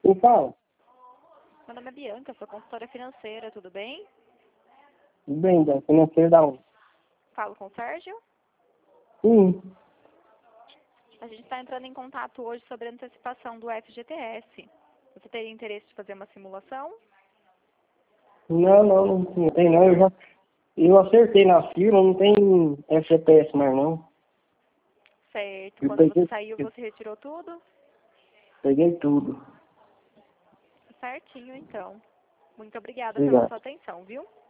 Eu falo. Meu nome é Bianca, sou consultora financeira, tudo bem? Tudo bem, da financeira da onde? Falo com o Sérgio. Sim. A gente está entrando em contato hoje sobre a antecipação do FGTS. Você teria interesse de fazer uma simulação? Não tem não. Eu acertei na fila, não tem FGTS mais não. Certo. Eu Quando você peguei, saiu, eu você retirou tudo? peguei tudo. Certinho, então. Muito obrigada pela Obrigado. sua atenção, viu?